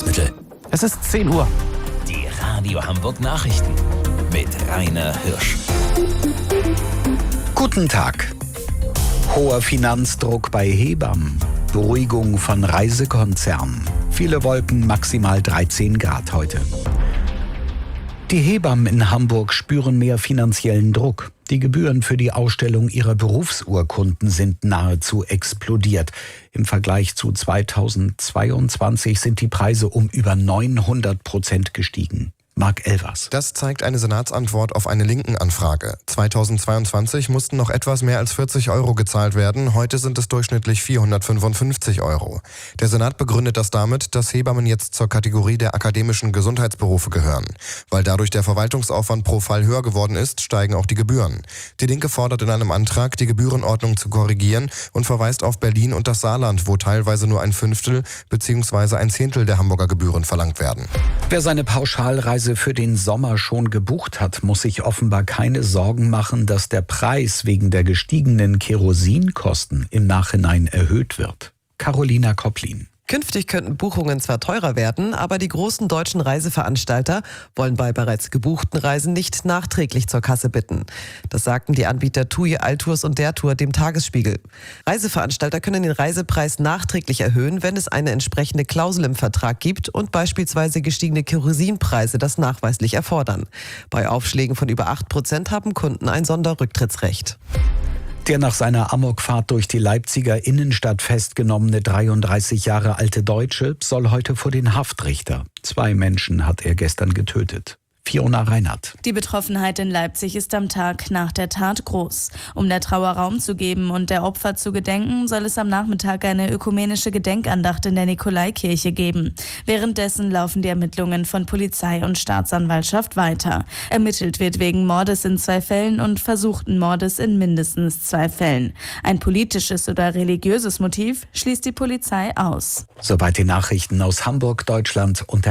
Nahrungsergänzungsmittel. Es ist 10 Uhr. Die Radio Hamburg Nachrichten mit Rainer Hirsch. Guten Tag. Hoher Finanzdruck bei Hebammen. Beruhigung von Reisekonzernen. Viele Wolken, maximal 13 Grad heute. Die Hebammen in Hamburg spüren mehr finanziellen Druck. Die Gebühren für die Ausstellung ihrer Berufsurkunden sind nahezu explodiert. Im Vergleich zu 2022 sind die Preise um über 900% gestiegen. Marc Elvers. Das zeigt eine Senatsantwort auf eine Linken-Anfrage. 2022 mussten noch etwas mehr als 40 € gezahlt werden. Heute sind es durchschnittlich 455 €. Der Senat begründet das damit, dass Hebammen jetzt zur Kategorie der akademischen Gesundheitsberufe gehören. Weil dadurch der Verwaltungsaufwand pro Fall höher geworden ist, steigen auch die Gebühren. Die Linke fordert in einem Antrag, die Gebührenordnung zu korrigieren und verweist auf Berlin und das Saarland, wo teilweise nur 1/5 bzw. 1/10 der Hamburger Gebühren verlangt werden. Wer seine Pauschalreise für den Sommer schon gebucht hat, muss sich offenbar keine Sorgen machen, dass der Preis wegen der gestiegenen Kerosinkosten im Nachhinein erhöht wird. Carolina Kopplin. Künftig könnten Buchungen zwar teurer werden, aber die großen deutschen Reiseveranstalter wollen bei bereits gebuchten Reisen nicht nachträglich zur Kasse bitten. Das sagten die Anbieter TUI, Altours und der Tour dem Tagesspiegel. Reiseveranstalter können den Reisepreis nachträglich erhöhen, wenn es eine entsprechende Klausel im Vertrag gibt und beispielsweise gestiegene Kerosinpreise das nachweislich erfordern. Bei Aufschlägen von über 8% haben Kunden ein Sonderrücktrittsrecht. Der nach seiner Amokfahrt durch die Leipziger Innenstadt festgenommene 33 Jahre alte Deutsche soll heute vor den Haftrichter. 2 Menschen hat er gestern getötet. Fiona Reinhardt. Die Betroffenheit in Leipzig ist am Tag nach der Tat groß. Um der Trauer Raum zu geben und der Opfer zu gedenken, soll es am Nachmittag eine ökumenische Gedenkandacht in der Nikolaikirche geben. Währenddessen laufen die Ermittlungen von Polizei und Staatsanwaltschaft weiter. Ermittelt wird wegen Mordes in 2 Fällen und versuchten Mordes in mindestens 2 Fällen. Ein politisches oder religiöses Motiv schließt die Polizei aus. Soweit die Nachrichten aus Hamburg, Deutschland und der